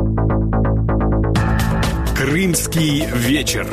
Крымский вечер.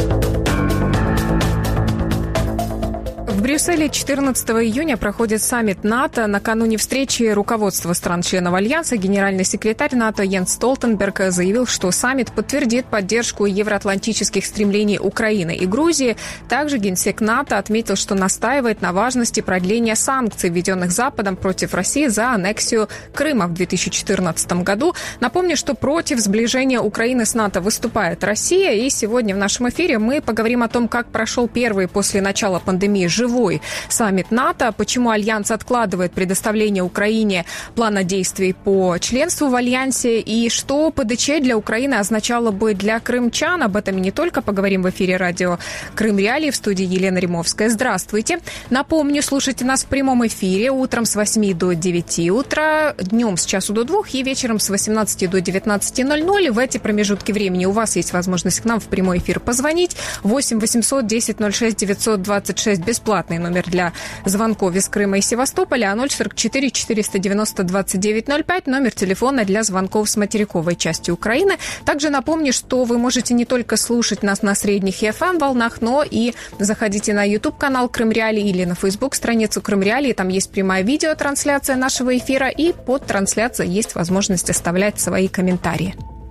В Брюсселе 14 июня проходит саммит НАТО. Накануне встречи руководства стран-членов Альянса генеральный секретарь НАТО Йенс Столтенберг заявил, что саммит подтвердит поддержку евроатлантических стремлений Украины и Грузии. Также генсек НАТО отметил, что настаивает на важности продления санкций, введенных Западом против России за аннексию Крыма в 2014 году. Напомню, что против сближения Украины с НАТО выступает Россия. И сегодня в нашем эфире мы поговорим о том, как прошел первый после начала пандемии живой саммит НАТО, почему Альянс откладывает предоставление Украине плана действий по членству в Альянсе и что ПДЧ для Украины означало бы для крымчан. Об этом и не только поговорим в эфире радио «Крым Реалии». В студии Елена Римовская. Здравствуйте. Напомню, слушайте нас в прямом эфире утром с 8 до 9 утра, днем с часу до 2 и вечером с 18 до 19:00. В эти промежутки времени у вас есть возможность к нам в прямой эфир позвонить. 8 800 10 06 926 бесплатный номер для звонков из Крыма и Севастополя, а 044 490 2905 номер телефона для звонков с материковой части Украины. Также напомню, что вы можете не только слушать нас на средних и FM-волнах, но и заходите на YouTube-канал Крым Реалии или на Facebook-страницу Крым Реалии. Там есть прямая видеотрансляция нашего эфира, и под трансляцией есть возможность оставлять свои комментарии.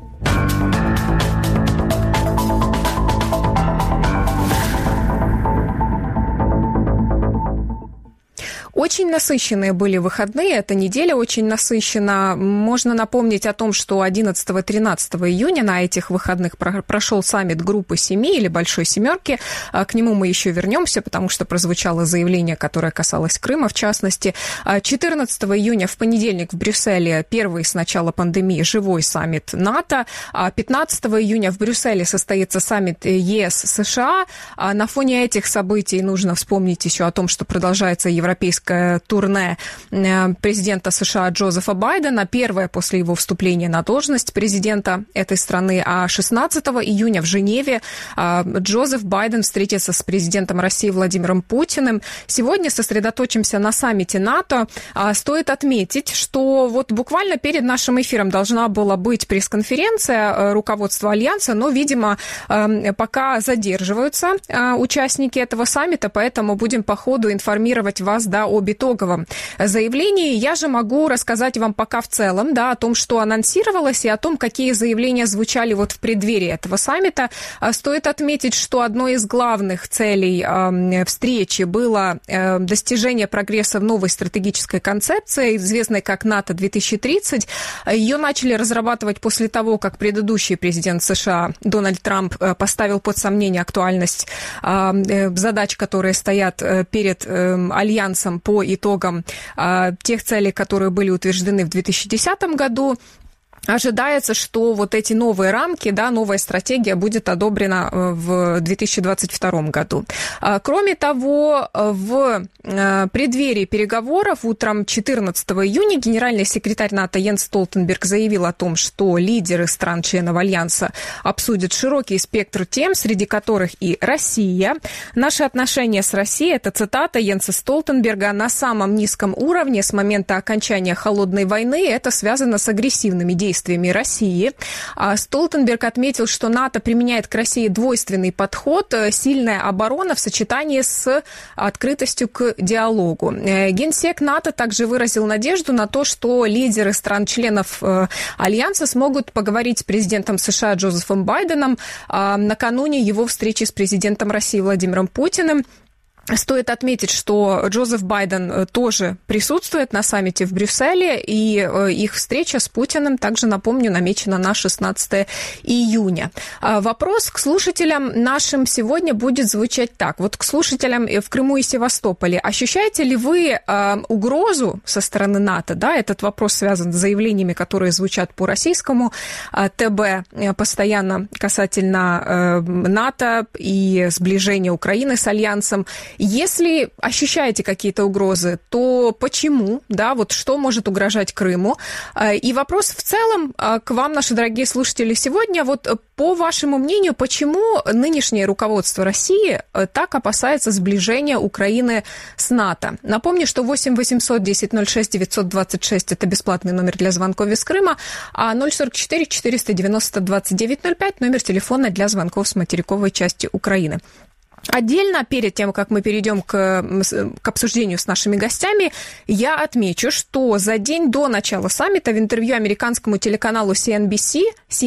Очень насыщенные были выходные, эта неделя очень насыщена. Можно напомнить о том, что 11-13 июня на этих выходных прошел саммит группы 7 или Большой Семерки. К нему мы еще вернемся, потому что прозвучало заявление, которое касалось Крыма, в частности. 14 июня в понедельник в Брюсселе первый с начала пандемии живой саммит НАТО. 15 июня в Брюсселе состоится саммит ЕС-США. На фоне этих событий нужно вспомнить еще о том, что продолжается европейская турне президента США Джозефа Байдена, первое после его вступления на должность президента этой страны. А 16 июня в Женеве Джозеф Байден встретится с президентом России Владимиром Путиным. Сегодня сосредоточимся на саммите НАТО. Стоит отметить, что вот буквально перед нашим эфиром должна была быть пресс-конференция руководства Альянса, но, видимо, пока задерживаются участники этого саммита, поэтому будем по ходу информировать вас, об итоговом заявлении. Я же могу рассказать вам пока в целом, о том, что анонсировалось, и о том, какие заявления звучали вот в преддверии этого саммита. Стоит отметить, что одной из главных целей встречи было достижение прогресса в новой стратегической концепции, известной как НАТО-2030. Ее начали разрабатывать после того, как предыдущий президент США Дональд Трамп поставил под сомнение актуальность задач, которые стоят перед Альянсом по итогам тех целей, которые были утверждены в 2010 году. Ожидается, что вот эти новые рамки, новая стратегия будет одобрена в 2022 году. Кроме того, в преддверии переговоров утром 14 июня генеральный секретарь НАТО Йенс Столтенберг заявил о том, что лидеры стран-членов Альянса обсудят широкий спектр тем, среди которых и Россия. Наши отношения с Россией, это цитата Йенса Столтенберга, на самом низком уровне с момента окончания холодной войны. Это связано с агрессивными действиями России. Столтенберг отметил, что НАТО применяет к России двойственный подход, сильная оборона в сочетании с открытостью к диалогу. Генсек НАТО также выразил надежду на то, что лидеры стран-членов Альянса смогут поговорить с президентом США Джозефом Байденом накануне его встречи с президентом России Владимиром Путиным. Стоит отметить, что Джозеф Байден тоже присутствует на саммите в Брюсселе, и их встреча с Путиным, также, напомню, намечена на 16 июня. Вопрос к слушателям нашим сегодня будет звучать так. Вот к слушателям в Крыму и Севастополе. Ощущаете ли вы угрозу со стороны НАТО? Этот вопрос связан с заявлениями, которые звучат по российскому ТБ постоянно касательно НАТО и сближения Украины с Альянсом. Если ощущаете какие-то угрозы, то почему, да, вот что может угрожать Крыму? И вопрос в целом к вам, наши дорогие слушатели, сегодня. Вот по вашему мнению, почему нынешнее руководство России так опасается сближения Украины с НАТО? Напомню, что 8 800 10 06 926 – это бесплатный номер для звонков из Крыма, а 044 490 29 05 – номер телефона для звонков с материковой части Украины. Отдельно, перед тем, как мы перейдем к обсуждению с нашими гостями, я отмечу, что за день до начала саммита в интервью американскому телеканалу CNBS,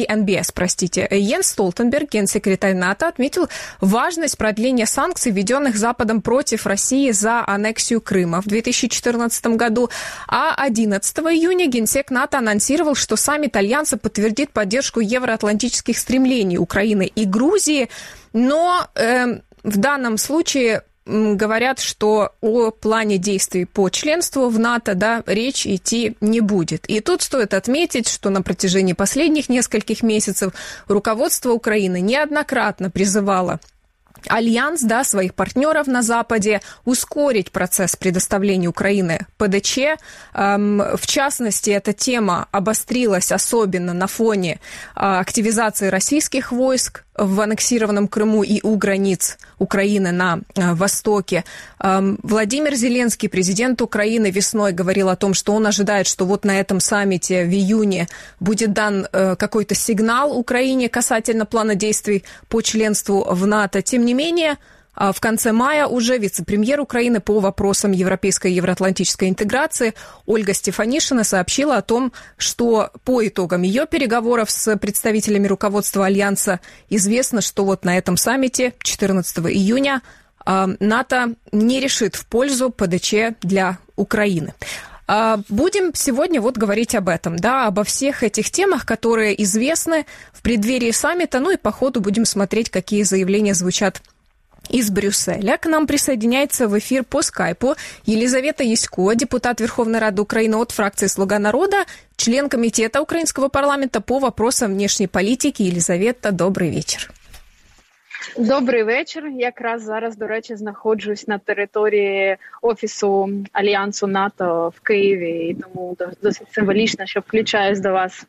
Йенс Столтенберг, генсекретарь НАТО, отметил важность продления санкций, введенных Западом против России за аннексию Крыма в 2014 году. А 11 июня генсек НАТО анонсировал, что саммит Альянса подтвердит поддержку евроатлантических стремлений Украины и Грузии, но в данном случае говорят, что о плане действий по членству в НАТО, да, речь идти не будет. И тут стоит отметить, что на протяжении последних нескольких месяцев руководство Украины неоднократно призывало Альянс, да, своих партнеров на Западе ускорить процесс предоставления Украины ПДЧ. В частности, эта тема обострилась особенно на фоне активизации российских войск в аннексированном Крыму и у границ Украины на востоке. Владимир Зеленский, президент Украины, весной говорил о том, что он ожидает, что вот на этом саммите в июне будет дан какой-то сигнал Украине касательно плана действий по членству в НАТО. Тем не менее, в конце мая уже вице-премьер Украины по вопросам европейской и евроатлантической интеграции Ольга Стефанишина сообщила о том, что по итогам ее переговоров с представителями руководства Альянса известно, что вот на этом саммите 14 июня НАТО не решит в пользу ПДЧ для Украины. Будем сегодня вот говорить об этом, да, обо всех этих темах, которые известны в преддверии саммита, ну и по ходу будем смотреть, какие заявления звучат из Брюсселя. К нам присоединяется в эфир по скайпу Елизавета Ясько, депутат Верховной Рады Украины от фракции «Слуга народа», член комитета украинского парламента по вопросам внешней политики. Елизавета, добрый вечер. Добрий вечір. Якраз зараз, до речі, знаходжусь на території Офісу Альянсу НАТО в Києві, і тому досить символічно, що включаюсь до вас.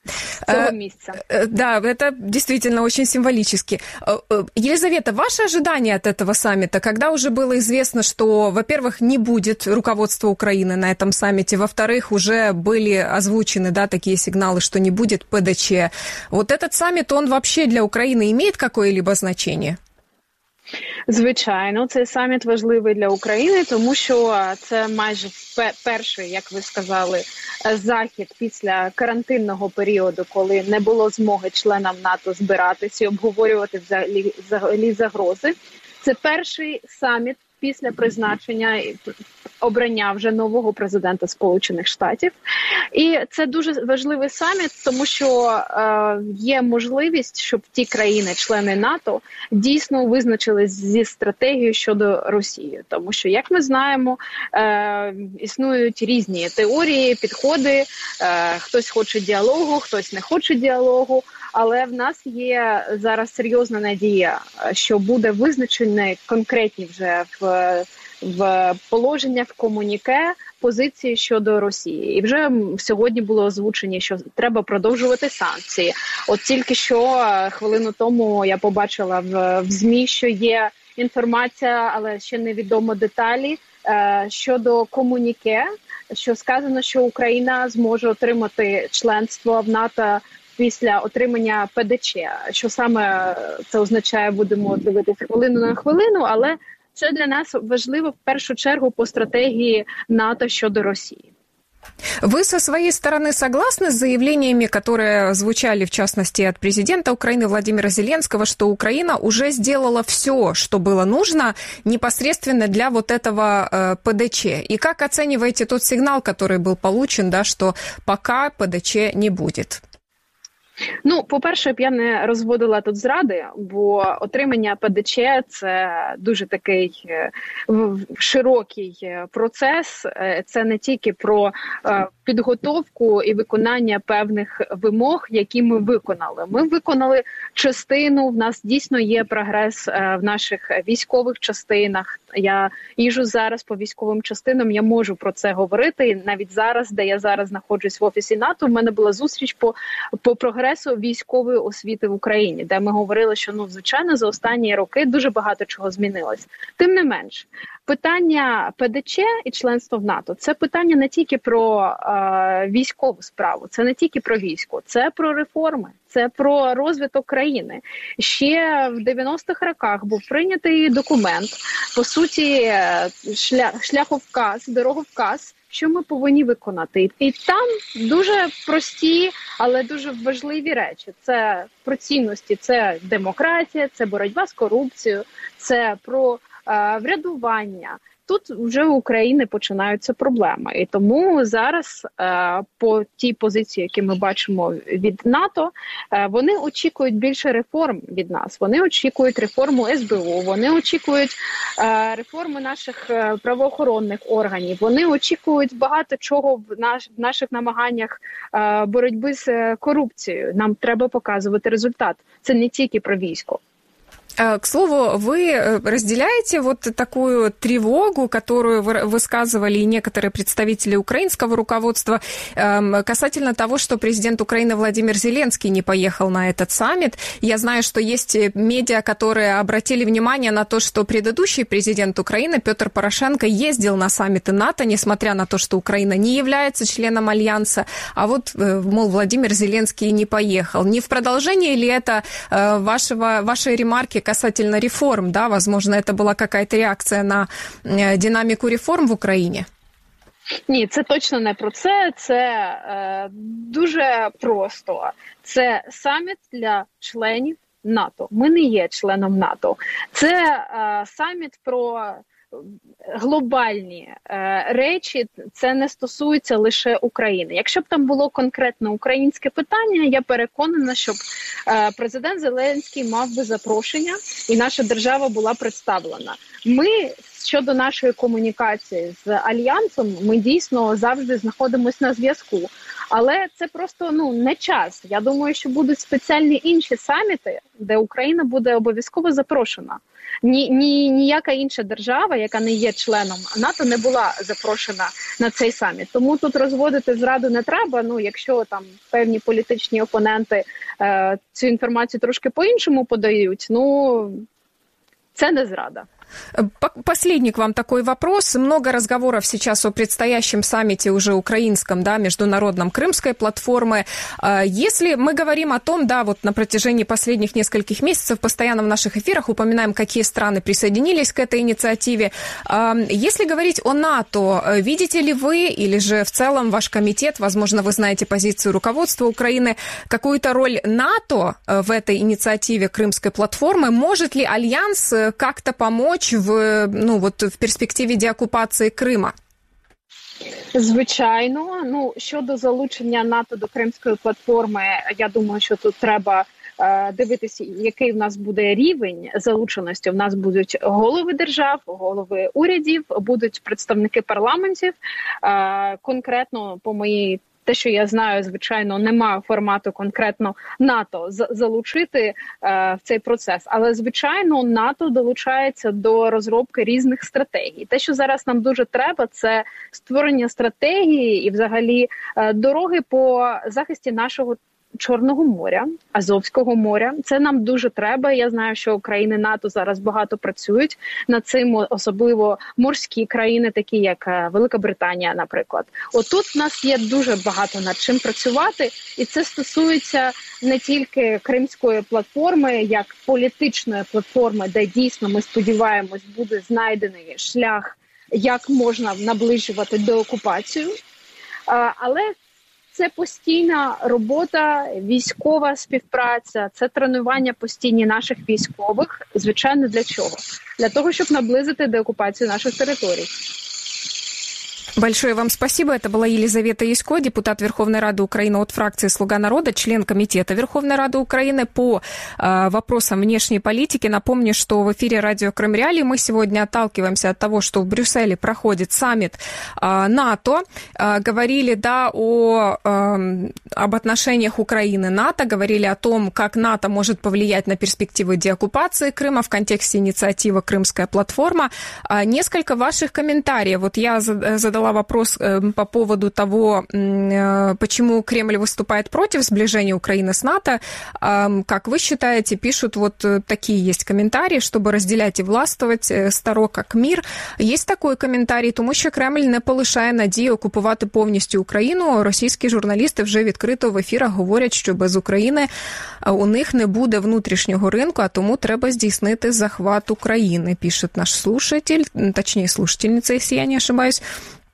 Да, это действительно очень символически. Елизавета, ваши ожидания от этого саммита, когда уже было известно, что, во-первых, не будет руководства Украины на этом саммите, во-вторых, уже были озвучены, да, такие сигналы, что не будет ПДЧ. Вот этот саммит, он вообще для Украины имеет какое-либо значение? Звичайно, цей саміт важливий для України, тому що це майже перший, як ви сказали, захід після карантинного періоду, коли не було змоги членам НАТО збиратися і обговорювати взагалі загрози. Це перший саміт після призначення обрання вже нового президента Сполучених Штатів. І це дуже важливий саміт, тому що є можливість, щоб ті країни-члени НАТО дійсно визначились зі стратегією щодо Росії. Тому що, як ми знаємо, існують різні теорії, підходи, хтось хоче діалогу, хтось не хоче діалогу. Але в нас є зараз серйозна надія, що буде визначені конкретні вже в положеннях, в комуніке позиції щодо Росії. І вже сьогодні було озвучені, що треба продовжувати санкції. От тільки що хвилину тому я побачила в ЗМІ, що є інформація, але ще невідомо деталі, щодо комуніке, що сказано, що Україна зможе отримати членство в НАТО після отримання ПДЧ. Що саме це означає, будемо дивитися хвилину на хвилину, але це для нас важливо в першу чергу по стратегии НАТО щодо России. Вы со своей стороны согласны с заявлениями, которые звучали, в частности, от президента Украины Владимира Зеленского, что Украина уже сделала все, что было нужно непосредственно для вот этого ПДЧ? И как оцениваете тот сигнал, который был получен, да, что пока ПДЧ не будет? Ну, по-перше, я не розводила тут зради, бо отримання ПДЧ – це дуже такий широкий процес. Це не тільки про підготовку і виконання певних вимог, які ми виконали. Ми виконали частину, в нас дійсно є прогрес в наших військових частинах. Я їжджу зараз по військовим частинам, я можу про це говорити. І навіть зараз, де я зараз знаходжусь в офісі НАТО, в мене була зустріч по прогресу військової освіти в Україні, де ми говорили, що, звичайно, за останні роки дуже багато чого змінилось. Тим не менш, питання ПДЧ і членство в НАТО – це питання не тільки про військову справу, це не тільки про військо, це про реформи, це про розвиток країни. Ще в 90-х роках був прийнятий документ, по суті, шляховказ, дороговказ, що ми повинні виконати. І там дуже прості, але дуже важливі речі. Це про цінності, це демократія, це боротьба з корупцією, це про врядування. Тут вже у України починаються проблеми. І тому зараз по тій позиції, які ми бачимо від НАТО, вони очікують більше реформ від нас. Вони очікують реформу СБУ, вони очікують реформи наших правоохоронних органів, вони очікують багато чого в наших намаганнях боротьби з корупцією. Нам треба показувати результат. Це не тільки про військо. К слову, вы разделяете вот такую тревогу, которую высказывали и некоторые представители украинского руководства касательно того, что президент Украины Владимир Зеленский не поехал на этот саммит. Я знаю, что есть медиа, которые обратили внимание на то, что предыдущий президент Украины Петр Порошенко ездил на саммиты НАТО, несмотря на то, что Украина не является членом Альянса, а вот, мол, Владимир Зеленский не поехал. Не в продолжении ли это вашей ремарки касательно реформ, да, возможно, это была какая-то реакция на динамику реформ в Україні? Ні, це точно не про це. Це дуже просто. Це саміт для членів НАТО. Ми не є членом НАТО. Це саміт про глобальні речі, це не стосується лише України. Якщо б там було конкретно українське питання, я переконана, що президент Зеленський мав би запрошення і наша держава була представлена. Ми щодо нашої комунікації з Альянсом, ми дійсно завжди знаходимося на зв'язку. Але це просто не час. Я думаю, що будуть спеціальні інші саміти, де Україна буде обов'язково запрошена. Ніяка інша держава, яка не є членом НАТО, не була запрошена на цей саміт. Тому тут розводити зраду не треба. Якщо там певні політичні опоненти цю інформацію трошки по-іншому подають, це не зрада. Последний к вам такой вопрос. Много разговоров сейчас о предстоящем саммите уже украинском, да, международном Крымской платформы. Если мы говорим о том, да, вот на протяжении последних нескольких месяцев постоянно в наших эфирах упоминаем, какие страны присоединились к этой инициативе. Если говорить о НАТО, видите ли вы или же в целом ваш комитет, возможно, вы знаете позицию руководства Украины, какую-то роль НАТО в этой инициативе Крымской платформы? Может ли Альянс как-то помочь в перспективі деокупації Крима? Звичайно. Щодо залучення НАТО до Кримської платформи, я думаю, що тут треба дивитися, який в нас буде рівень залученості. В нас будуть голови держав, голови урядів, будуть представники парламентів. Конкретно по моїй те, що я знаю, звичайно, немає формату конкретно НАТО залучити в цей процес. Але, звичайно, НАТО долучається до розробки різних стратегій. Те, що зараз нам дуже треба, це створення стратегії і, взагалі, дороги по захисті нашого Чорного моря, Азовського моря. Це нам дуже треба. Я знаю, що країни НАТО зараз багато працюють над цим, особливо морські країни, такі як Велика Британія, наприклад. Отут в нас є дуже багато над чим працювати, і це стосується не тільки Кримської платформи, як політичної платформи, де дійсно, ми сподіваємось, буде знайдений шлях, як можна наближувати деокупацію, але це постійна робота, військова співпраця, це тренування постійні наших військових. Звичайно, для чого? Для того, щоб наблизити деокупацію наших територій. Большое вам спасибо. Это была Елизавета Ясько, депутат Верховной Рады Украины от фракции «Слуга народа», член Комитета Верховной Рады Украины по вопросам внешней политики. Напомню, что в эфире радио Крым Реалии мы сегодня отталкиваемся от того, что в Брюсселе проходит саммит НАТО. Говорили, об отношениях Украины и НАТО, говорили о том, как НАТО может повлиять на перспективы деоккупации Крыма в контексте инициативы «Крымская платформа». Несколько ваших комментариев. Вот я задала вопрос по поводу того, почему Кремль выступает против сближения Украины с НАТО. Как вы считаете, пишут вот такие есть комментарии, чтобы разделять и властвувати старо як мір. Є такий коментарій, тому що Кремль не полишає надії окупувати повністю Україну. Російські журналісти вже відкрито в ефірах говорять, що без України у них не буде внутрішнього ринку, а тому треба здійснити захват України, пише наш слушатель, точнее слушательница, если я не ошибаюсь.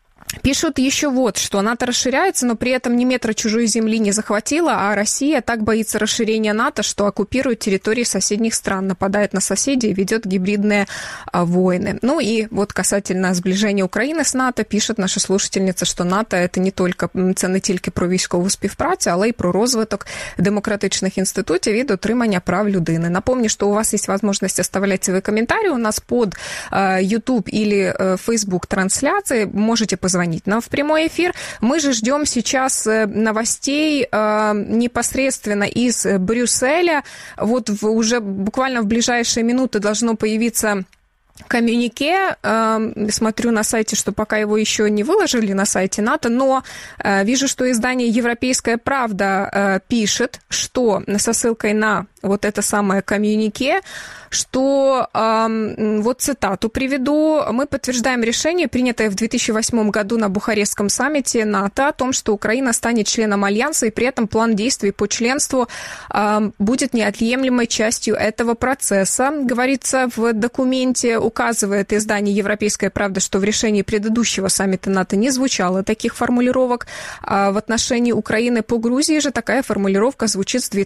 Пишут еще вот, что НАТО расширяется, но при этом ни метра чужой земли не захватила, а Россия так боится расширения НАТО, что оккупирует территории соседних стран, нападает на соседей и ведет гибридные войны. Ну и вот касательно сближения Украины с НАТО, пишет наша слушательница, что НАТО это це не тільки про військову співпрацю, але й про розвиток демократичних інститутів і дотримання прав людини. Напомню, что у вас есть возможность оставлять свои комментарии у нас под YouTube или Facebook трансляции. Можете позвонить нам в прямой эфир. Мы же ждем сейчас новостей непосредственно из Брюсселя. Вот уже буквально в ближайшие минуты должно появиться коммюнике. Смотрю на сайте, что пока его еще не выложили на сайте НАТО, но вижу, что издание «Европейская правда» пишет, что со ссылкой на вот это самое коммюнике, что, вот цитату приведу, мы подтверждаем решение, принятое в 2008 году на Бухарестском саммите НАТО, о том, что Украина станет членом Альянса, и при этом план действий по членству будет неотъемлемой частью этого процесса. Говорится в документе, указывает издание «Европейская правда», что в решении предыдущего саммита НАТО не звучало таких формулировок. В отношении Украины по Грузии же такая формулировка звучит с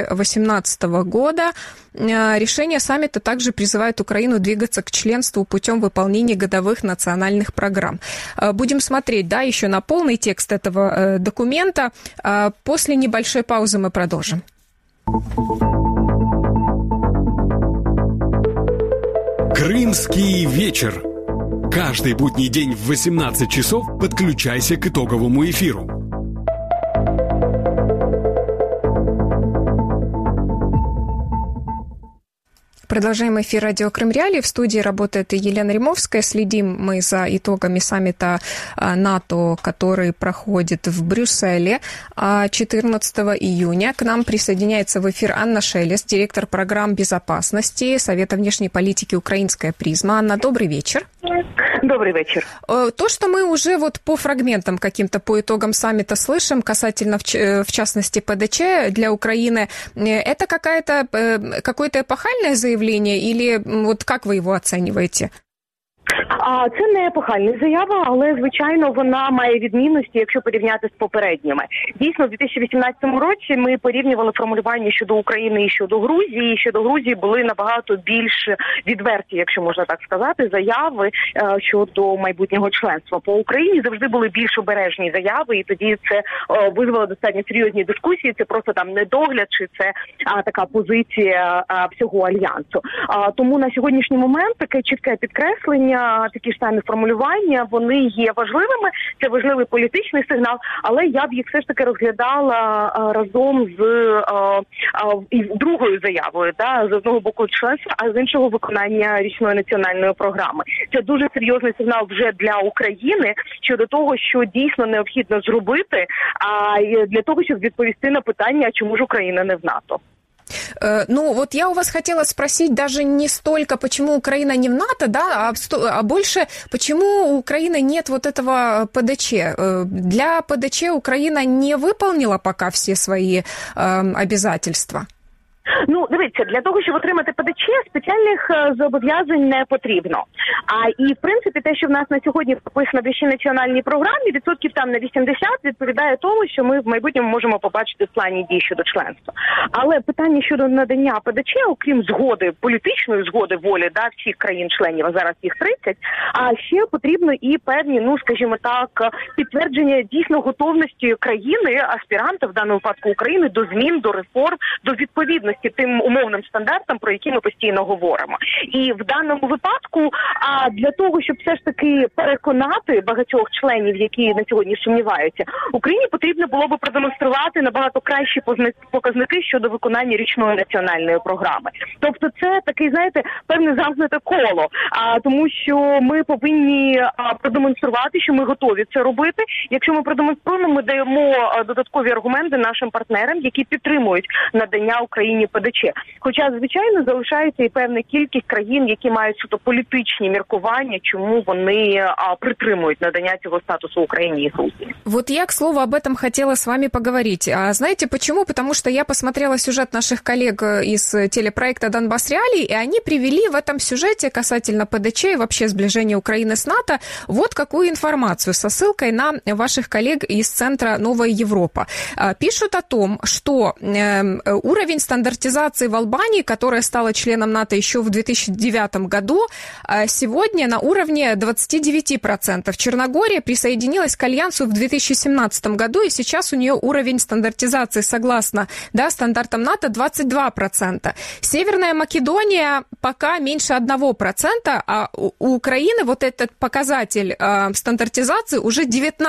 2018 года. Решение саммита также призывает Украину двигаться к членству путем выполнения годовых национальных программ. Будем смотреть, еще на полный текст этого документа. После небольшой паузы мы продолжим. Крымский вечер. Каждый будний день в 18 часов подключайся к итоговому эфиру. Продолжаем эфир радио Крым Реалии. В студии работает Елена Римовская. Следим мы за итогами саммита НАТО, который проходит в Брюсселе 14 июня. К нам присоединяется в эфир Анна Шелест, директор программ безопасности Совета внешней политики «Украинская призма». Анна, добрый вечер. Добрый вечер. То, что мы уже вот по фрагментам каким-то, по итогам саммита слышим, касательно, в частности, ПДЧ для Украины, это какое-то эпохальное заявление или вот как вы его оцениваете? Це не епохальна заява, але, звичайно, вона має відмінності, якщо порівняти з попередніми. Дійсно, в 2018 році ми порівнювали формулювання щодо України і щодо Грузії. Щодо Грузії були набагато більш відверті, якщо можна так сказати, заяви щодо майбутнього членства. По Україні завжди були більш обережні заяви, і тоді це визвало достатньо серйозні дискусії. Це просто там недогляд, чи це така позиція всього Альянсу. Тому на сьогоднішній момент таке чітке підкреслення, такі ж самі формулювання, вони є важливими, це важливий політичний сигнал, але я б їх все ж таки розглядала разом з другою заявою, з одного боку членства, а з іншого виконання річної національної програми. Це дуже серйозний сигнал вже для України щодо того, що дійсно необхідно зробити, для того, щоб відповісти на питання, чому ж Україна не в НАТО. Ну, вот я у вас хотела спросить даже не столько, почему Украина не в НАТО, а больше, почему у Украины нет вот этого ПДЧ. Для ПДЧ Украина не выполнила пока все свои обязательства? Ну, дивіться, для того, щоб отримати ПДЧ, спеціальних зобов'язань не потрібно. І, в принципі, те, що в нас на сьогодні прописано в вищій національній програмі, відсотків там на 80 відповідає тому, що ми в майбутньому можемо побачити в плані дій щодо членства. Але питання щодо надання ПДЧ, окрім згоди, політичної згоди волі, всіх країн-членів, а зараз їх 30, а ще потрібно і певні, скажімо так, підтвердження дійсно готовності країни, аспіранта, в даному випадку України, до змін, до реформ, до відповідності тим умовним стандартам, про які ми постійно говоримо. І в даному випадку, для того, щоб все ж таки переконати багатьох членів, які на сьогодні сумніваються, Україні потрібно було би продемонструвати набагато кращі показники щодо виконання річної національної програми. Тобто це такий, знаєте, певне замкнуте коло, тому що ми повинні продемонструвати, що ми готові це робити. Якщо ми продемонструємо, ми даємо додаткові аргументи нашим партнерам, які підтримують надання Україні ПДЧ. Хоча, звичайно, залишається і певна кількість країн, які мають суто політичні міркування, чому вони притримують надання цього статусу Україні и Грузии. Вот я, к слову, об этом хотела с вами поговорить. А знаете почему? Потому что я посмотрела сюжет наших коллег из телепроекта «Донбасс Реалии», и они привели в этом сюжете касательно ПДЧ и вообще сближения Украины с НАТО вот какую информацию со ссылкой на ваших коллег из Центра «Новая Европа». Пишут о том, что уровень стандартизации в Албании, которая стала членом НАТО еще в 2009 году, сегодня на уровне 29%. Черногория присоединилась к Альянсу в 2017 году, и сейчас у нее уровень стандартизации, согласно стандартам НАТО, 22%. Северная Македония пока меньше 1%, а у Украины вот этот показатель стандартизации уже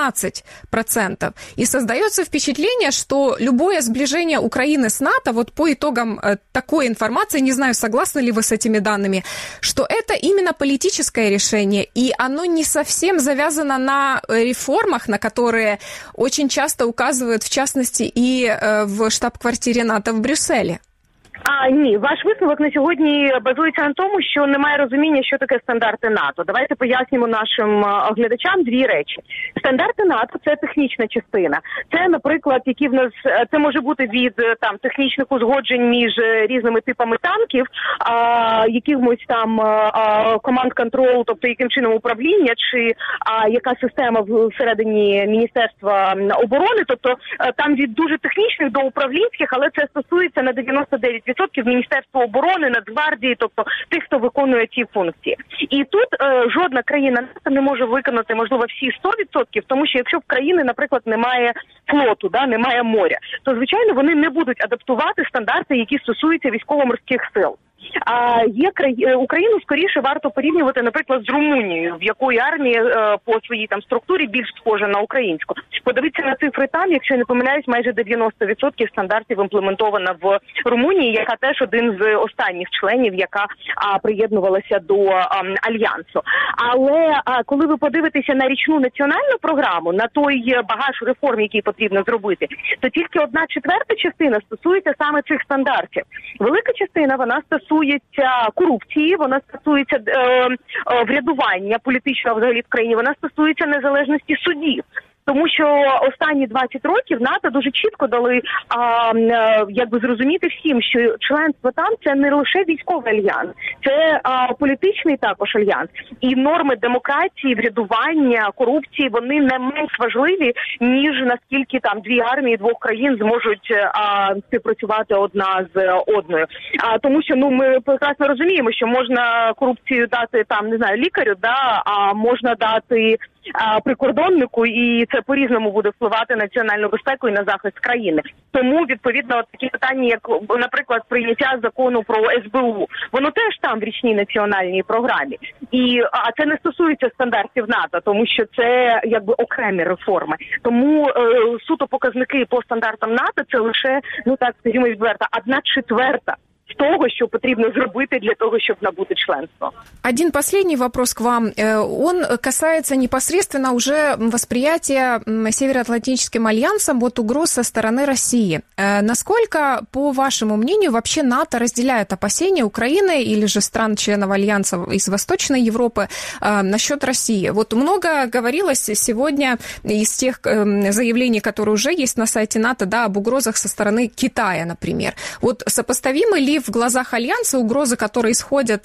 19%. И создается впечатление, что любое сближение Украины с НАТО, вот по итогам такой информации, не знаю, согласны ли вы с этими данными, что это именно политическое решение, и оно не совсем завязано на реформах, на которые очень часто указывают, в частности, и в штаб-квартире НАТО в Брюсселе. Ні, ваш висновок на сьогодні базується на тому, що немає розуміння, що таке стандарти НАТО. Давайте пояснимо нашим глядачам дві речі. Стандарти НАТО – це технічна частина. Це, наприклад, які в нас, це може бути від технічних узгоджень між різними типами танків, якимось команд-контрол, тобто яким чином управління, чи яка система всередині Міністерства оборони, тобто там від дуже технічних до управлінських, але це стосується на 99% Міністерства оборони, Нацгвардії, тобто тих, хто виконує ці функції. І тут жодна країна НАТО не може виконати, можливо, всі 100%, тому що якщо в країни, наприклад, немає флоту, немає моря, то, звичайно, вони не будуть адаптувати стандарти, які стосуються військово-морських сил. Україну скоріше варто порівнювати, наприклад, з Румунією, в якої армія по своїй структурі більш схожа на українську. Подивіться на цифри там, якщо я не помиляюсь, майже 90% стандартів імплементовано в Румунії, яка теж один з останніх членів, яка приєднувалася до Альянсу. Але коли ви подивитеся на річну національну програму, на той багаж реформ, який потрібно зробити, то тільки 1/4 частина стосується саме цих стандартів. Велика частина, вона стосується корупції, вона стосується врядування політичного взагалі в країні, вона стосується незалежності судів. Тому що останні 20 років НАТО дуже чітко дали зрозуміти всім, що членство там – це не лише військовий альянс, це політичний також альянс. І норми демократії, врядування, корупції, вони не менш важливі, ніж наскільки дві армії двох країн зможуть співпрацювати одна з одною. Тому що ми прекрасно розуміємо, що можна корупцію дати лікарю, а можна дати прикордоннику, і це по-різному буде впливати на національну безпеку і на захист країни. Тому, відповідно, такі питання, як, наприклад, прийняття закону про СБУ, воно теж там в річній національній програмі. А це не стосується стандартів НАТО, тому що це окремі реформи. Тому суто показники по стандартам НАТО – це лише, скажімо відверто, 1/4 з того, що потрібно зробити для того, щоб набути членство. Один последний вопрос к вам. Он касается непосредственно уже восприятия Североатлантическим альянсом вот угроз со стороны России. Насколько, по вашему мнению, вообще НАТО разделяет опасения Украины или же стран-членов альянса из Восточной Европы насчет России? Вот много говорилось сегодня из тех заявлений, которые уже есть на сайте НАТО, да, об угрозах со стороны Китая, например. Вот сопоставимы ли в глазах альянса угрозы, которые исходят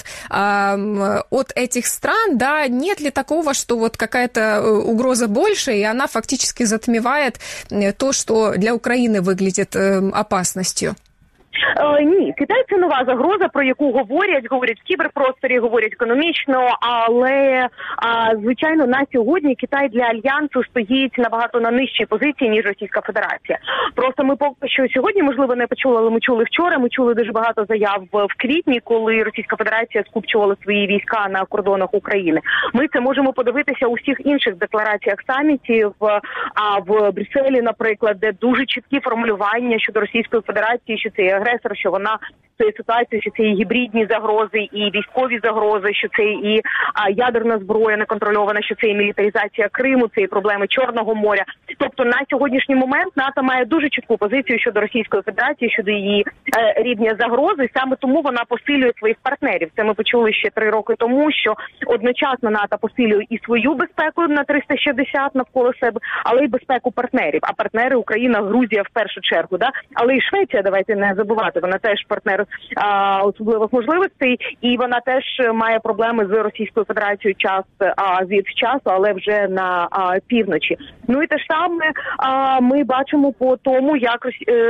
от этих стран, да, нет ли такого, что вот какая-то угроза больше, и она фактически затмевает то, что для Украины выглядит опасностью? Ні, Китай – це нова загроза, про яку говорять в кіберпросторі, говорять економічно, але, звичайно, на сьогодні Китай для Альянсу стоїть набагато на нижчій позиції, ніж Російська Федерація. Просто ми поки що сьогодні, можливо, не почули, але ми чули вчора, ми чули дуже багато заяв в квітні, коли Російська Федерація скупчувала свої війська на кордонах України. Ми це можемо подивитися у всіх інших деклараціях самітів, в Брюсселі, наприклад, де дуже чіткі формулювання щодо Російської Федерації, що це є агресор, що вона в цій ситуації, що це і гібридні загрози, і військові загрози, що це і ядерна зброя неконтрольована, що це і мілітаризація Криму, це і проблеми Чорного моря. Тобто на сьогоднішній момент НАТО має дуже чітку позицію щодо Російської Федерації, щодо її рівня загрози, саме тому вона посилює своїх партнерів. Це ми почули ще 3 роки тому, що одночасно НАТО посилює і свою безпеку на 360 навколо себе, але й безпеку партнерів. А партнери Україна, Грузія в першу чергу, да? Але і Швеція, давайте не забувати, вона теж партнер особливих можливостей, і вона теж має проблеми з Російською Федерацією від часу, але вже на півночі. Ну і те ж саме ми бачимо по тому, як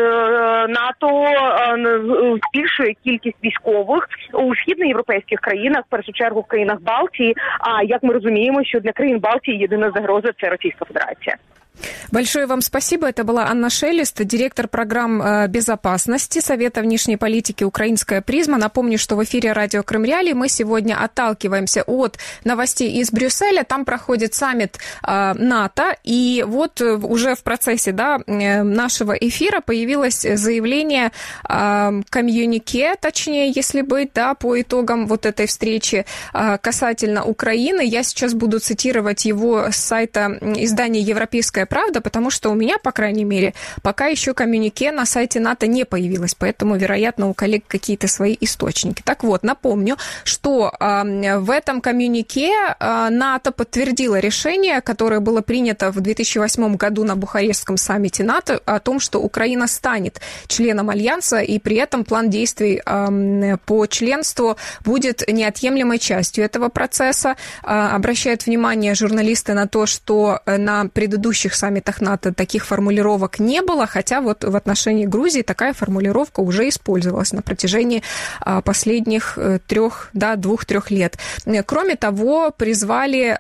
НАТО збільшує кількість військових у східноєвропейських країнах, в першу чергу в країнах Балтії. А як ми розуміємо, що для країн Балтії єдина загроза – це Російська Федерація. Большое вам спасибо. Это была Анна Шелест, директор программ безопасности Совета внешней политики «Украинская призма». Напомню, что в эфире радио Крым Реалии мы сегодня отталкиваемся от новостей из Брюсселя. Там проходит саммит НАТО. И вот уже в процессе нашего эфира появилось заявление, коммюнике, точнее, если быть, по итогам вот этой встречи касательно Украины. Я сейчас буду цитировать его с сайта издания «Европейская правда», потому что у меня, по крайней мере, пока еще коммюнике на сайте НАТО не появилось, поэтому, вероятно, у коллег какие-то свои источники. Так вот, напомню, что в этом коммюнике НАТО подтвердило решение, которое было принято в 2008 году на Бухарестском саммите НАТО, о том, что Украина станет членом Альянса, и при этом план действий по членству будет неотъемлемой частью этого процесса. Обращают внимание журналисты на то, что на предыдущих саммитах НАТО таких формулировок не было, хотя вот в отношении Грузии такая формулировка уже использовалась на протяжении последних 2-3 лет. Кроме того, призвали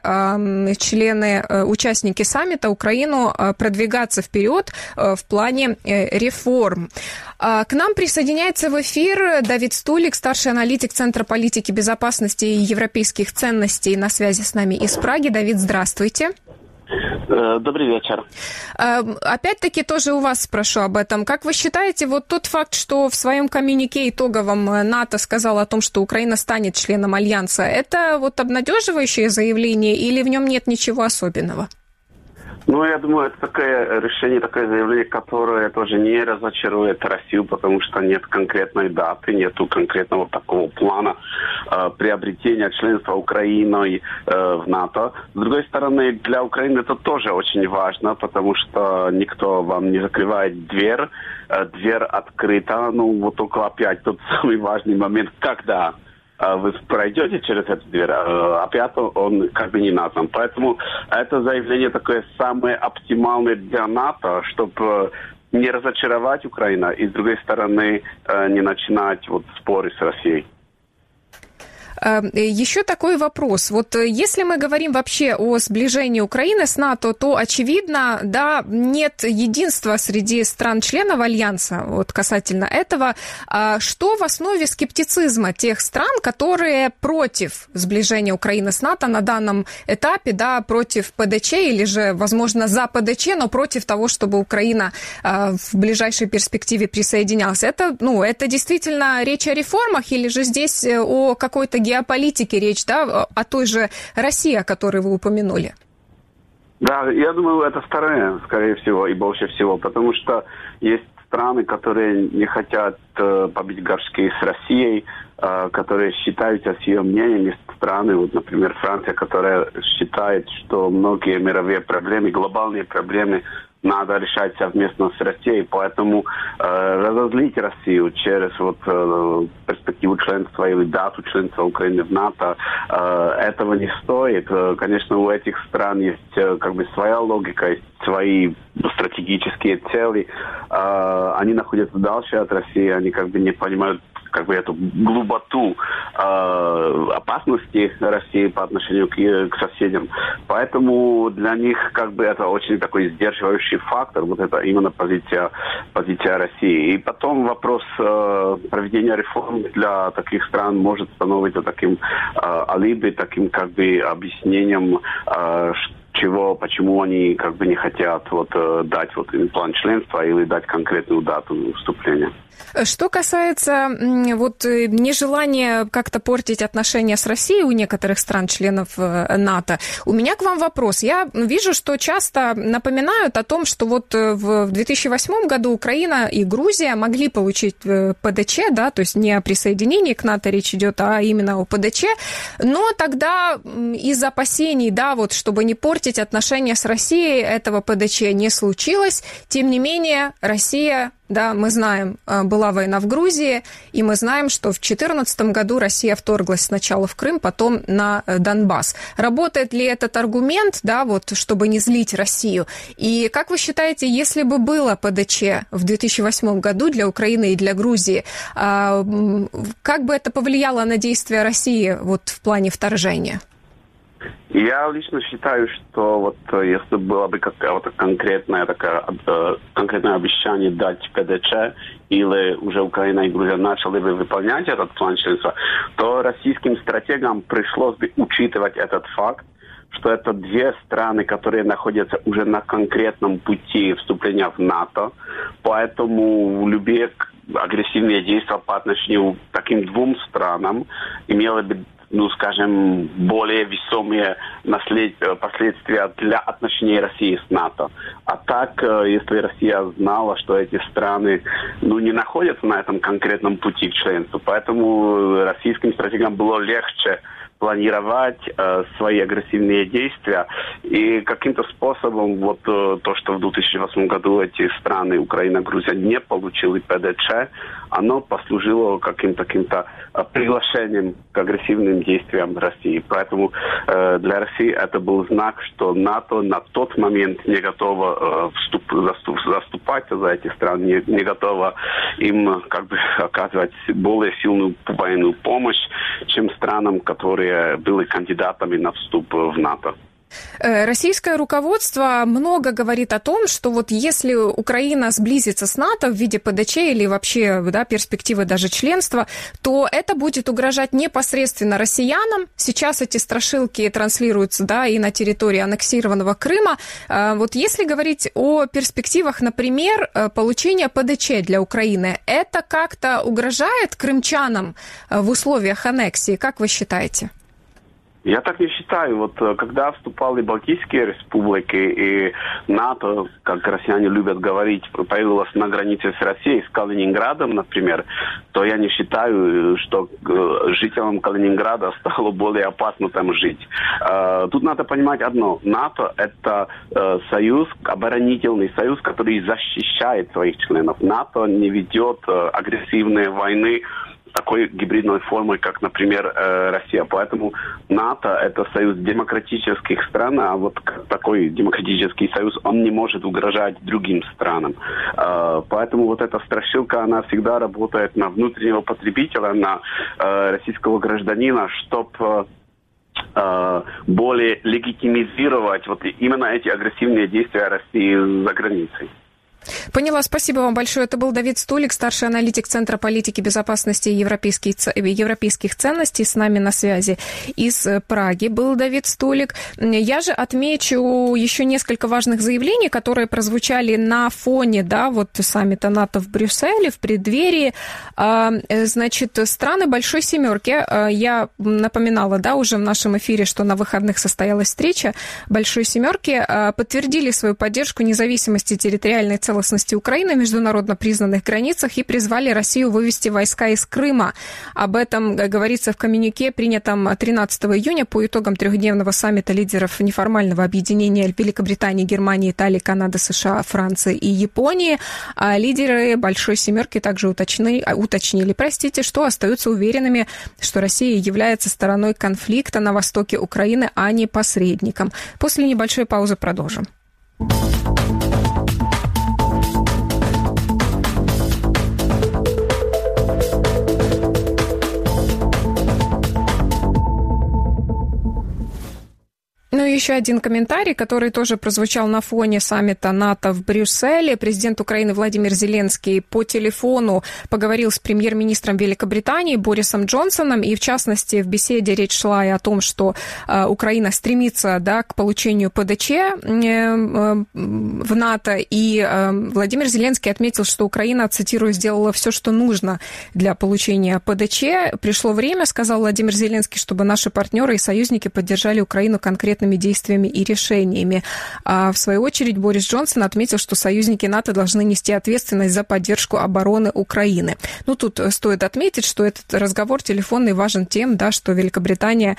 участники саммита Украину продвигаться вперед в плане реформ. К нам присоединяется в эфир Давид Стулик, старший аналитик Центра политики безопасности и европейских ценностей, на связи с нами из Праги. Давид, здравствуйте. Добрый вечер. Опять-таки тоже у вас спрошу об этом. Как вы считаете, вот тот факт, что в своем коммюнике итоговом НАТО сказал о том, что Украина станет членом Альянса, это вот обнадеживающее заявление или в нем нет ничего особенного? Ну, я думаю, это такое решение, такое заявление, которое тоже не разочарует Россию, потому что нет конкретной даты, нету конкретного такого плана приобретения членства Украины в НАТО. С другой стороны, для Украины это тоже очень важно, потому что никто вам не закрывает дверь. Дверь открыта, вот только опять тот самый важный момент, когда вы пройдете через эту дверь, опять он как бы не назван. Поэтому это заявление такое самое оптимальное для НАТО, чтобы не разочаровать Украину и, с другой стороны, не начинать споры с Россией. Еще такой вопрос. Вот если мы говорим вообще о сближении Украины с НАТО, то, очевидно, да, нет единства среди стран-членов Альянса вот касательно этого. Что в основе скептицизма тех стран, которые против сближения Украины с НАТО на данном этапе, да, против ПДЧ или же, возможно, за ПДЧ, но против того, чтобы Украина в ближайшей перспективе присоединялась? Это действительно речь о реформах или же здесь о какой-то геополитике речь, да, о той же России, о которой вы упомянули? Да, я думаю, это второе, скорее всего, и больше всего, потому что есть страны, которые не хотят побить горшки с Россией, которые считаются с ее мнением. Есть страны, вот, например, Франция, которая считает, что многие мировые проблемы, глобальные проблемы надо решать совместно с Россией, поэтому разозлить Россию через перспективу членства или дату членства Украины в НАТО, этого не стоит. Конечно, у этих стран есть своя логика, есть свои стратегические цели. Они находятся дальше от России, они не понимают эту глуботу опасности России по отношению к соседям. Поэтому для них это очень такой сдерживающий фактор, вот это именно позиция России. И потом вопрос проведения реформ для таких стран может становиться таким алиби, таким объяснением, почему они не хотят дать им план членства или дать конкретную дату вступления. Что касается нежелания как-то портить отношения с Россией у некоторых стран-членов НАТО, у меня к вам вопрос. Я вижу, что часто напоминают о том, что в 2008 году Украина и Грузия могли получить ПДЧ, да, то есть не о присоединении к НАТО речь идет, а именно о ПДЧ, но тогда из опасений, да, чтобы не портить отношения с Россией, этого ПДЧ не случилось. Тем не менее, Россия... Да, мы знаем, была война в Грузии, и мы знаем, что в 2014 году Россия вторглась сначала в Крым, потом на Донбасс. Работает ли этот аргумент, да, чтобы не злить Россию? И как вы считаете, если бы было ПДЧ в 2008 году для Украины и для Грузии, как бы это повлияло на действия России в плане вторжения? Я лично считаю, что если было бы какое-то конкретное обещание дать ПДЧ, или уже Украина и Грузия начали бы выполнять этот план членства, то российским стратегам пришлось бы учитывать этот факт, что это две страны, которые находятся уже на конкретном пути вступления в НАТО, поэтому любые агрессивные действия по отношению к таким двум странам имели бы более весомые последствия для отношений России с НАТО. А так, если Россия знала, что эти страны не находятся на этом конкретном пути к членству, поэтому российским стратегам было легче планировать свои агрессивные действия. И каким-то способом то, что в 2008 году эти страны, Украина, Грузия, не получили ПДЧ, оно послужило каким-то приглашением к агрессивным действиям России. Поэтому для России это был знак, что НАТО на тот момент не готово заступаться за эти страны, не готово им оказывать более сильную военную помощь, чем странам, которые были кандидатами на вступ в НАТО. Российское руководство много говорит о том, что если Украина сблизится с НАТО в виде ПДЧ или вообще перспективы даже членства, то это будет угрожать непосредственно россиянам. Сейчас эти страшилки транслируются и на территории аннексированного Крыма. Если говорить о перспективах, например, получения ПДЧ для Украины, это как-то угрожает крымчанам в условиях аннексии? Как вы считаете? Я так не считаю. Когда вступали Балтийские республики и НАТО, как россияне любят говорить, появилось на границе с Россией, с Калининградом, например, то я не считаю, что жителям Калининграда стало более опасно там жить. Тут надо понимать одно. НАТО – это союз, оборонительный союз, который защищает своих членов. НАТО не ведет агрессивные войны такой гибридной формой, как, например, Россия. Поэтому НАТО – это союз демократических стран, а вот такой демократический союз, он не может угрожать другим странам. Поэтому вот эта страшилка, она всегда работает на внутреннего потребителя, на российского гражданина, чтобы более легитимизировать вот именно эти агрессивные действия России за границей. Поняла, спасибо вам большое. Это был Давид Стулик, старший аналитик Центра политики безопасности и европейских ценностей. С нами на связи из Праги был Давид Стулик. Я же отмечу еще несколько важных заявлений, которые прозвучали на фоне, да, вот саммита НАТО в Брюсселе, в преддверии. Значит, страны Большой Семерки, я напоминала, да, уже в нашем эфире, что на выходных состоялась встреча Большой Семерки, подтвердили свою поддержку независимости территориальной целостности Украины в международно признанных границах и призвали Россию вывести войска из Крыма. Об этом говорится в коммюнике, принятом 13 июня по итогам трехдневного саммита лидеров неформального объединения Великобритании, Германии, Италии, Канады, США, Франции и Японии. А лидеры Большой Семерки также уточнили, что остаются уверенными, что Россия является стороной конфликта на востоке Украины, а не посредником. После небольшой паузы продолжим. Ну и еще один комментарий, который тоже прозвучал на фоне саммита НАТО в Брюсселе. Президент Украины Владимир Зеленский по телефону поговорил с премьер-министром Великобритании Борисом Джонсоном, и в частности в беседе речь шла и о том, что Украина стремится, да, к получению ПДЧ в НАТО, и Владимир Зеленский отметил, что Украина, цитирую, сделала все, что нужно для получения ПДЧ. Пришло время, сказал Владимир Зеленский, чтобы наши партнеры и союзники поддержали Украину конкретными действиями и решениями. А в свою очередь Борис Джонсон отметил, что союзники НАТО должны нести ответственность за поддержку обороны Украины. Ну, тут стоит отметить, что этот разговор телефонный важен тем, да, что Великобритания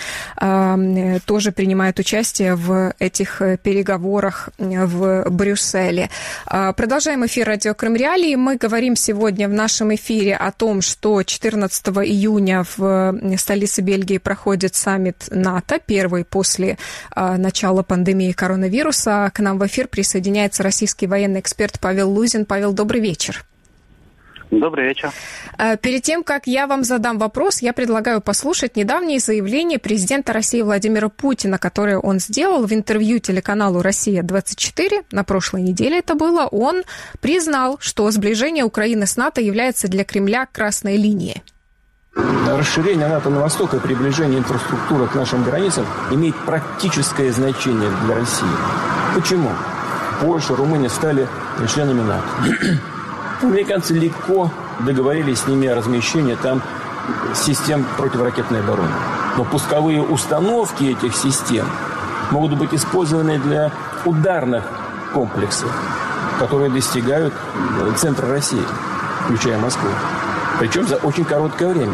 тоже принимает участие в этих переговорах в Брюсселе. Продолжаем эфир «Радио Крым Реалии». Мы говорим сегодня в нашем эфире о том, что 14 июня в столице Бельгии проходит саммит НАТО, первый после начала пандемии коронавируса. К нам в эфир присоединяется российский военный эксперт Павел Лузин. Павел, добрый вечер. Добрый вечер. Перед тем, как я вам задам вопрос, я предлагаю послушать недавнее заявление президента России Владимира Путина, которое он сделал в интервью телеканалу «Россия-24». На прошлой неделе это было. Он признал, что сближение Украины с НАТО является для Кремля красной линией. Расширение НАТО на восток и приближение инфраструктуры к нашим границам имеет практическое значение для России. Почему? Польша, Румыния стали членами НАТО. Американцы легко договорились с ними о размещении там систем противоракетной обороны. Но пусковые установки этих систем могут быть использованы для ударных комплексов, которые достигают центра России, включая Москву. Причем за очень короткое время.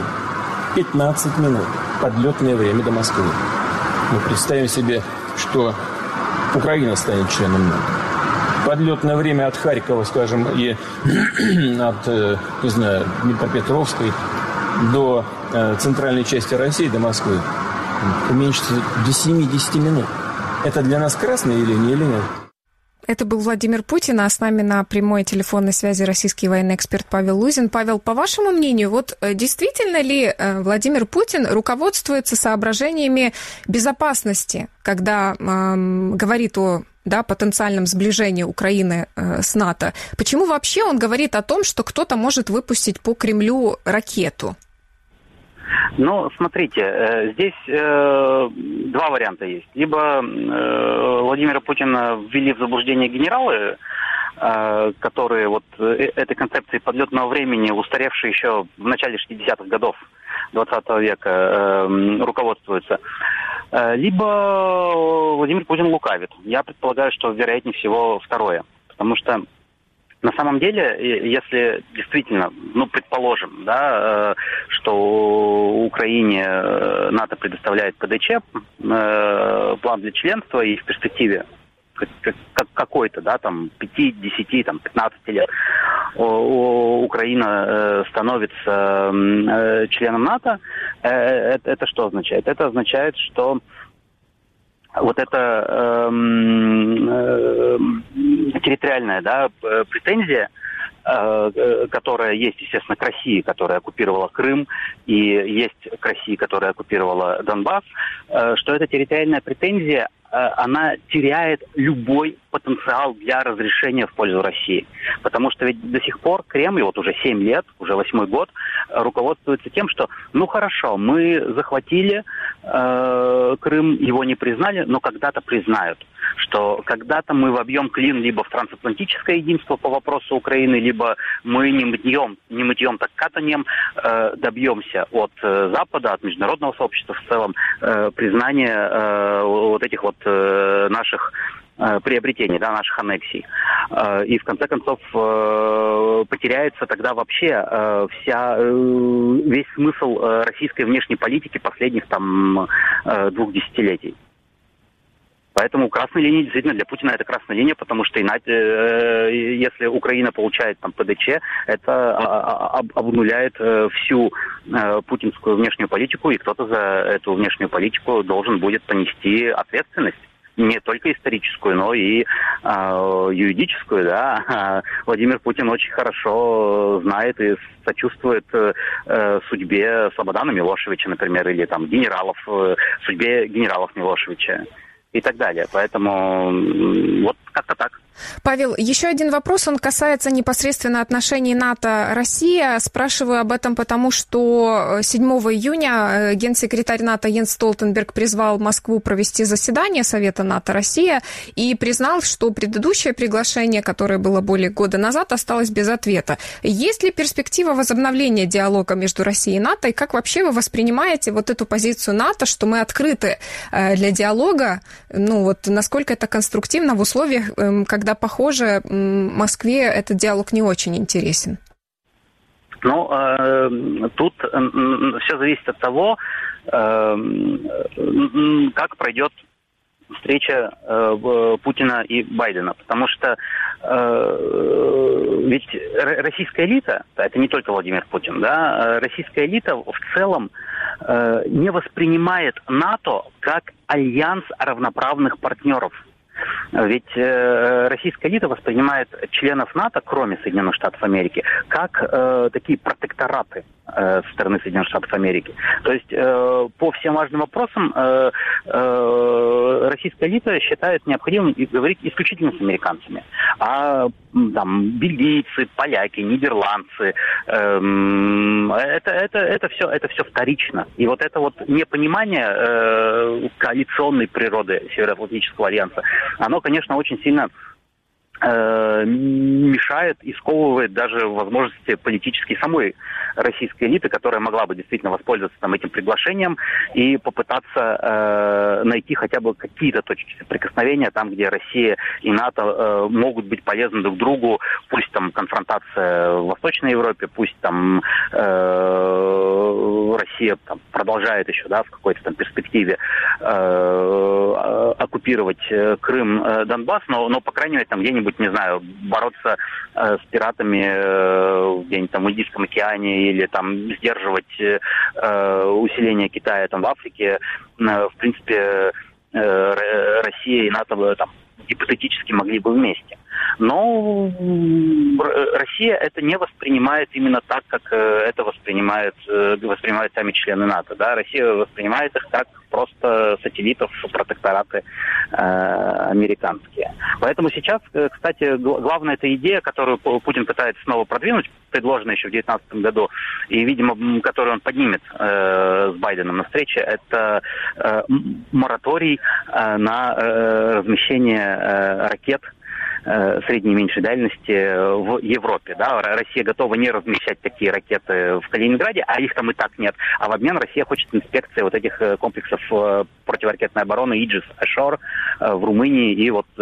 15 минут. Подлетное время до Москвы. Мы представим себе, что Украина станет членом НАТО. Подлетное время от Харькова, скажем, и от, не знаю, Днепропетровской до центральной части России, до Москвы, уменьшится до 7-10 минут. Это для нас красная линия или нет? Это был Владимир Путин, а с нами на прямой телефонной связи российский военный эксперт Павел Лузин. Павел, по вашему мнению, вот действительно ли Владимир Путин руководствуется соображениями безопасности, когда говорит о потенциальном сближении Украины с НАТО? Почему вообще он говорит о том, что кто-то может выпустить по Кремлю ракету? Ну, смотрите, здесь два варианта есть. Либо Владимира Путина ввели в заблуждение генералы, которые вот этой концепцией подлетного времени, устаревшей еще в начале 60-х годов 20 века, руководствуются. Либо Владимир Путин лукавит. Я предполагаю, что вероятнее всего второе. Потому что на самом деле, если действительно, предположим, да, что Украине НАТО предоставляет ПДЧ, план для членства, и в перспективе какой-то, да, там, 5, 10, там, 15 лет, Украина становится членом НАТО, это что означает? Это означает, что вот эта территориальная, да, претензия, которая есть, естественно, к России, которая оккупировала Крым, и есть к России, которая оккупировала Донбасс, что эта территориальная претензия, она теряет любой потенциал для разрешения в пользу России. Потому что ведь до сих пор Кремль, вот уже 7 лет, уже 8-й год, руководствуется тем, что, ну хорошо, мы захватили Крым, его не признали, но когда-то признают. Что когда-то мы вобьем клин либо в трансатлантическое единство по вопросу Украины, либо мы не мытьем, так катаньем добьемся от Запада, от международного сообщества в целом признания вот этих вот наших приобретений, да, наших аннексий. И в конце концов потеряется тогда вообще весь смысл российской внешней политики последних там 2 десятилетий. Поэтому красная линия, действительно, для Путина это красная линия, потому что иначе, если Украина получает там ПДЧ, это обнуляет всю путинскую внешнюю политику, и кто-то за эту внешнюю политику должен будет понести ответственность. Не только историческую, но и юридическую, да. Владимир Путин очень хорошо знает и сочувствует судьбе Слободана Милошевича, например, или там судьбе генералов Милошевича и так далее. Поэтому вот как-то так. Павел, еще один вопрос, он касается непосредственно отношений НАТО-Россия. Спрашиваю об этом потому, что 7 июня генсекретарь НАТО Йенс Столтенберг призвал Москву провести заседание Совета НАТО-Россия и признал, что предыдущее приглашение, которое было более года назад, осталось без ответа. Есть ли перспектива возобновления диалога между Россией и НАТО, и как вообще вы воспринимаете вот эту позицию НАТО, что мы открыты для диалога, ну вот насколько это конструктивно в условиях, когда, похоже, Москве этот диалог не очень интересен? Ну, тут все зависит от того, как пройдет встреча Путина и Байдена. Потому что ведь российская элита, это не только Владимир Путин, да, российская элита в целом не воспринимает НАТО как альянс равноправных партнеров. Ведь российская элита воспринимает членов НАТО, кроме Соединенных Штатов Америки, как такие протектораты со стороны Соединенных Штатов Америки. То есть по всем важным вопросам российская элита считает необходимым говорить исключительно с американцами. А там бельгийцы, поляки, нидерландцы, это все вторично. И вот это вот непонимание коалиционной природы Североатлантического альянса, оно, конечно, очень сильно мешает и сковывает даже возможности политические самой российской элиты, которая могла бы действительно воспользоваться там этим приглашением и попытаться найти хотя бы какие-то точки соприкосновения там, где Россия и НАТО могут быть полезны друг другу, пусть там конфронтация в Восточной Европе, пусть там Россия там продолжает еще, да, в какой-то там перспективе оккупировать Крым, Донбасс, но по крайней мере там где-нибудь, не знаю, бороться с пиратами где-нибудь там в Индийском океане или там сдерживать усиление Китая там в Африке. В принципе, Россия и НАТО там гипотетически могли бы вместе. Но Россия это не воспринимает именно так, как это воспринимают сами члены НАТО. Да? Россия воспринимает их как просто сателлитов, протектораты американские. Поэтому сейчас, кстати, главная эта идея, которую Путин пытается снова продвинуть, предложенная еще в 2019 году, и, видимо, которую он поднимет с Байденом на встрече, это мораторий на размещение ракет средней и меньшей дальности в Европе. Да? Россия готова не размещать такие ракеты в Калининграде, а их там и так нет. А в обмен Россия хочет инспекции вот этих комплексов противоракетной обороны Aegis Ashore в Румынии и вот той базы Aegis Ashore, которая будет строиться сейчас в Польше.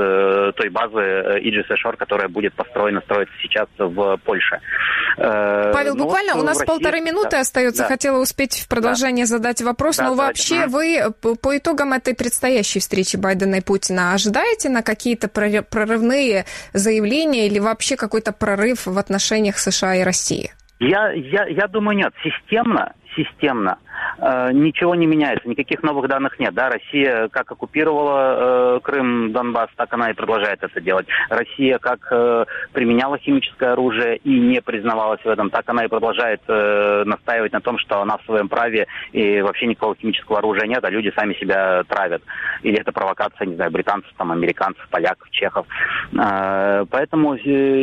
Павел, буквально у нас полторы минуты остается. Хотела успеть в продолжение задать вопрос. Но вообще вы по итогам этой предстоящей встречи Байдена и Путина ожидаете на какие-то прорывные заявления или вообще какой-то прорыв в отношениях США и России? Я думаю, нет. Системно ничего не меняется, никаких новых данных нет. Да, Россия как оккупировала Крым, Донбасс, так она и продолжает это делать. Россия как применяла химическое оружие и не признавалась в этом, так она и продолжает настаивать на том, что она в своем праве и вообще никакого химического оружия нет, а люди сами себя травят. Или это провокация, не знаю, британцев, там, американцев, поляков, чехов. Поэтому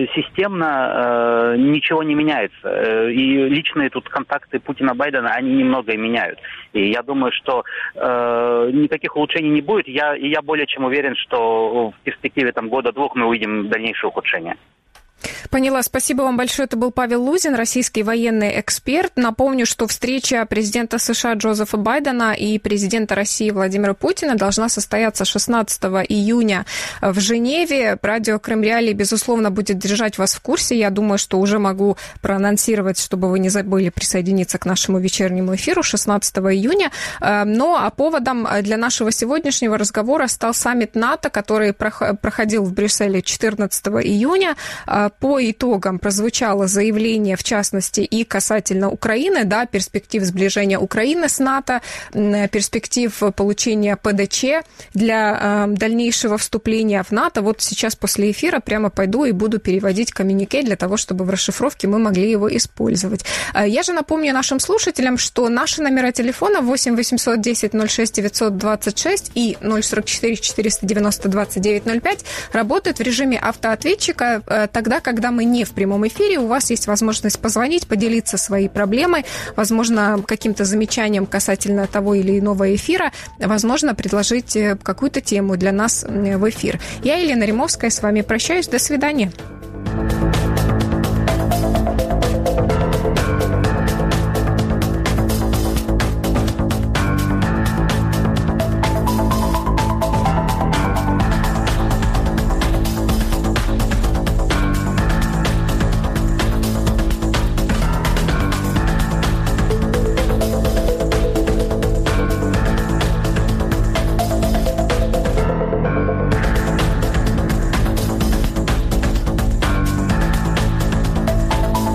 системно ничего не меняется. И личные тут контакты Путина-Байдена, они немного меняют. И я думаю, что никаких улучшений не будет. Я более чем уверен, что в перспективе года-двух мы увидим дальнейшее ухудшение. Поняла. Спасибо вам большое. Это был Павел Лузин, российский военный эксперт. Напомню, что встреча президента США Джозефа Байдена и президента России Владимира Путина должна состояться 16 июня в Женеве. Радио Крым Реалии, безусловно, будет держать вас в курсе. Я думаю, что уже могу проанонсировать, чтобы вы не забыли присоединиться к нашему вечернему эфиру 16 июня. Ну, а поводом для нашего сегодняшнего разговора стал саммит НАТО, который проходил в Брюсселе 14 июня. По итогам прозвучало заявление, в частности, и касательно Украины, да, перспектив сближения Украины с НАТО, перспектив получения ПДЧ для дальнейшего вступления в НАТО. Вот сейчас после эфира прямо пойду и буду переводить коммюнике для того, чтобы в расшифровке мы могли его использовать. Я же напомню нашим слушателям, что наши номера телефона 8 810 06 926 и 044 490 29 05 работают в режиме автоответчика. Тогда, когда мы не в прямом эфире, у вас есть возможность позвонить, поделиться своей проблемой, возможно, каким-то замечанием касательно того или иного эфира, возможно, предложить какую-то тему для нас в эфир. Я, Елена Римовская, с вами прощаюсь. До свидания.